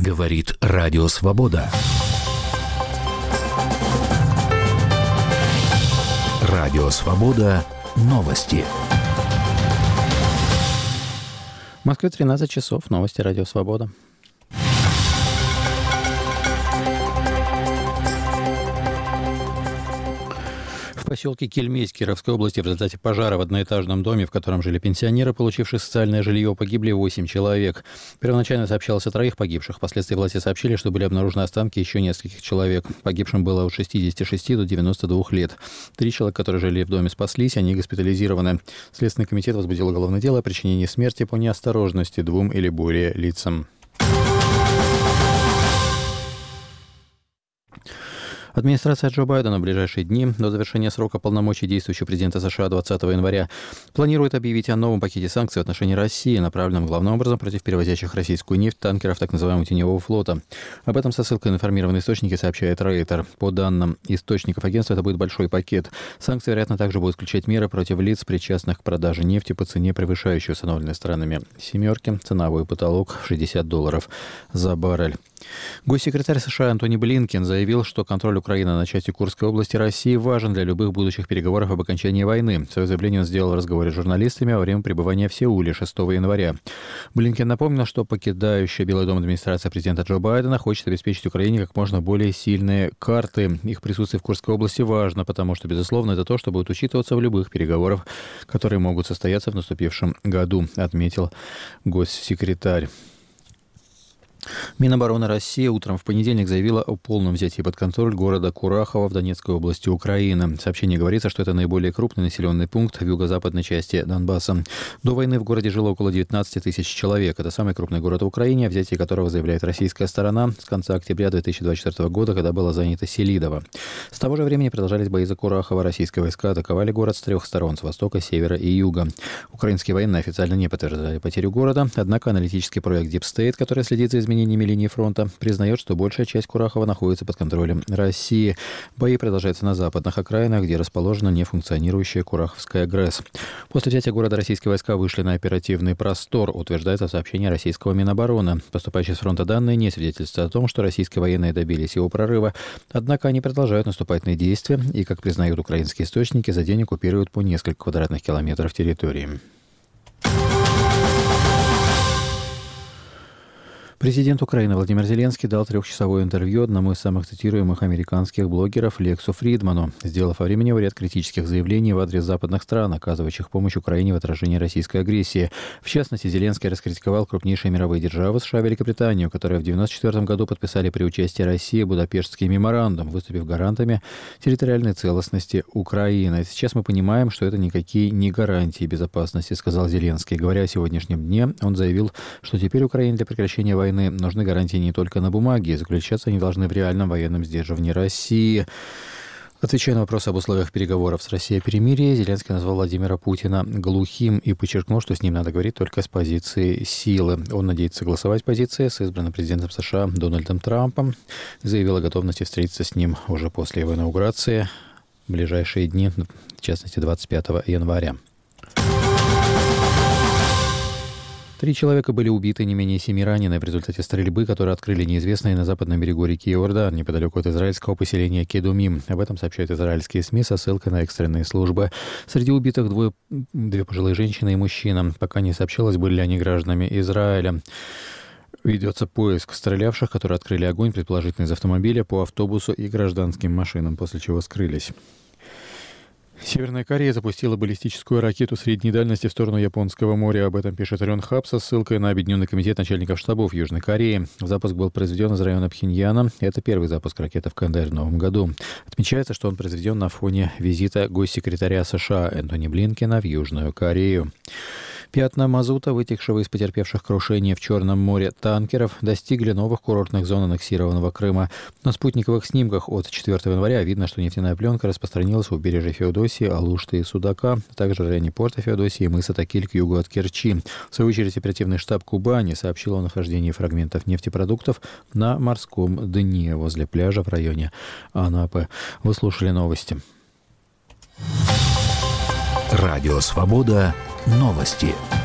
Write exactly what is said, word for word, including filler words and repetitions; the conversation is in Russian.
Говорит Радио Свобода. Радио Свобода. Новости. В Москве тринадцать часов. Новости Радио Свобода. В поселке Кельмесь Кировской области в результате пожара в одноэтажном доме, в котором жили пенсионеры, получившие социальное жилье, погибли восемь человек. Первоначально сообщалось о троих погибших. Впоследствии власти сообщили, что были обнаружены останки еще нескольких человек. Погибшим было от шестидесяти шести до девяноста двух лет. Три человека, которые жили в доме, спаслись, они госпитализированы. Следственный комитет возбудил уголовное дело о причинении смерти по неосторожности двум или более лицам. Администрация Джо Байдена в ближайшие дни до завершения срока полномочий действующего президента США двадцатого января планирует объявить о новом пакете санкций в отношении России, направленном главным образом против перевозящих российскую нефть танкеров так называемого теневого флота. Об этом со ссылкой на информированные источники сообщает Рейтер. По данным источников агентства, это будет большой пакет. Санкции, вероятно, также будут включать меры против лиц, причастных к продаже нефти по цене, превышающей установленной странами «семерки», ценовой потолок в шестьдесят долларов за баррель. Госсекретарь США Антони Блинкен заявил, что контроль Украины на части Курской области России важен для любых будущих переговоров об окончании войны. Свое заявление он сделал в разговоре с журналистами во время пребывания в Сеуле шестого января. Блинкен напомнил, что покидающая Белый дом администрация президента Джо Байдена хочет обеспечить Украине как можно более сильные карты. Их присутствие в Курской области важно, потому что, безусловно, это то, что будет учитываться в любых переговорах, которые могут состояться в наступившем году, отметил госсекретарь. Минобороны России утром в понедельник заявила о полном взятии под контроль города Курахово в Донецкой области Украины. В сообщении говорится, что это наиболее крупный населенный пункт в юго-западной части Донбасса. До войны в городе жило около девятнадцати тысяч человек. Это самый крупный город в Украине, о взятии которого заявляет российская сторона с конца октября две тысячи двадцать четвёртого года, когда было занято Селидово. С того же времени продолжались бои за Курахово. Российские войска атаковали город с трех сторон, с востока, севера и юга. Украинские военные официально не подтверждали потерю города, однако аналитический проект Deep State, который следит за изменениями линии фронта, признает, что большая часть Курахова находится под контролем России. Бои продолжаются на западных окраинах, где расположена нефункционирующая Кураховская ГРЭС. После взятия города российские войска вышли на оперативный простор, утверждается в сообщении российского Минобороны. Поступающие с фронта данные не свидетельствуют о том, что российские военные добились его прорыва, однако они продолжают наступательные действия и, как признают украинские источники, за день оккупируют по несколько квадратных километров территории. Президент Украины Владимир Зеленский дал трехчасовое интервью одному из самых цитируемых американских блогеров Лексу Фридману, сделав во времени ряд критических заявлений в адрес западных стран, оказывающих помощь Украине в отражении российской агрессии. В частности, Зеленский раскритиковал крупнейшие мировые державы США и Великобританию, которые в девяносто четвёртом году подписали при участии России Будапештский меморандум, выступив гарантами территориальной целостности Украины. Сейчас мы понимаем, что это никакие не гарантии безопасности, сказал Зеленский. Говоря о сегодняшнем дне, он заявил, что теперь Украине для прекращения войны нужны гарантии не только на бумаге, заключаться они должны в реальном военном сдерживании России. Отвечая на вопрос об условиях переговоров с Россией о перемирии, Зеленский назвал Владимира Путина глухим и подчеркнул, что с ним надо говорить только с позиции силы. Он надеется согласовать позиции с избранным президентом США Дональдом Трампом, заявил о готовности встретиться с ним уже после его инаугурации в ближайшие дни, в частности двадцать пятого января. Три человека были убиты, не менее семи ранены в результате стрельбы, которую открыли неизвестные на западном берегу реки Иордан, неподалеку от израильского поселения Кедумим. Об этом сообщают израильские СМИ со ссылкой на экстренные службы. Среди убитых двое, две пожилые женщины и мужчина. Пока не сообщалось, были ли они гражданами Израиля. Ведется поиск стрелявших, которые открыли огонь, предположительно из автомобиля, по автобусу и гражданским машинам, после чего скрылись. Северная Корея запустила баллистическую ракету средней дальности в сторону Японского моря. Об этом пишет Рёнхаб со ссылкой на Объединенный комитет начальников штабов Южной Кореи. Запуск был произведен из района Пхеньяна. Это первый запуск ракеты в календарь в новом году. Отмечается, что он произведен на фоне визита госсекретаря США Антони Блинкена в Южную Корею. Пятна мазута, вытекшего из потерпевших крушение в Черном море танкеров, достигли новых курортных зон аннексированного Крыма. На спутниковых снимках от четвёртого января видно, что нефтяная пленка распространилась у побережья Феодосии, Алушты и Судака, а также в районе порта Феодосии и мыса Такиль к югу от Керчи. В свою очередь, оперативный штаб Кубани сообщил о нахождении фрагментов нефтепродуктов на морском дне возле пляжа в районе Анапы. Вы слушали новости. Радио Свобода. Новости.